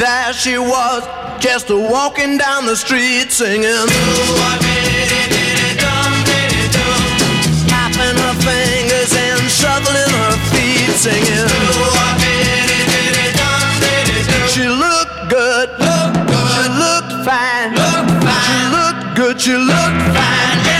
There she was, just walking down the street singing. Tapping her fingers and shuffling her feet singing. She looked good, she looked fine, she looked good, she looked fine.